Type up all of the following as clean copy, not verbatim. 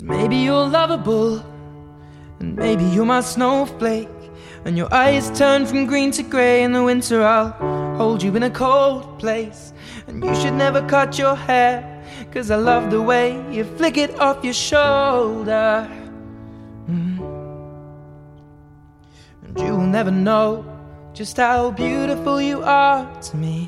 Maybe you're lovable, and maybe you're my snowflake, and your eyes turn from green to grey. In the winter I'll hold you in a cold place, and you should never cut your hair, 'cause I love the way you flick it off your shoulder. And you will never know just how beautiful you are to me.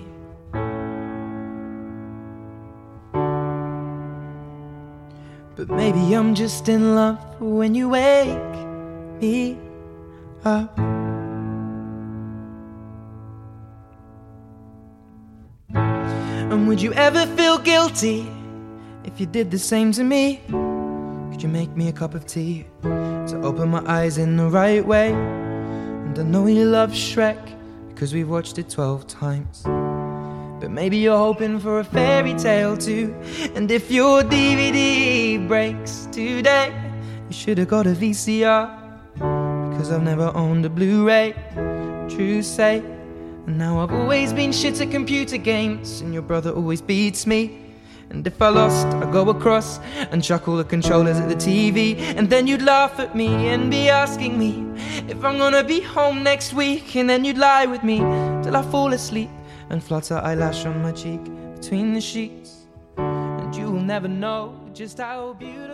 But maybe I'm just in love when you wake me up. And would you ever feel guilty if you did the same to me? Could you make me a cup of tea to open my eyes in the right way? And I know you love Shrek because we've watched it 12 times. But maybe you're hoping for a fairy tale too. And if your DVD breaks today, you should have got a VCR, because I've never owned a Blu-ray, true say. And now I've always been shit at computer games, and your brother always beats me. And if I lost, I go across and chuck all the controllers at the TV. And then you'd laugh at me and be asking me if I'm gonna be home next week. And then you'd lie with me till I fall asleep and flutter eyelash on my cheek between the sheets. And you will never know just how beautiful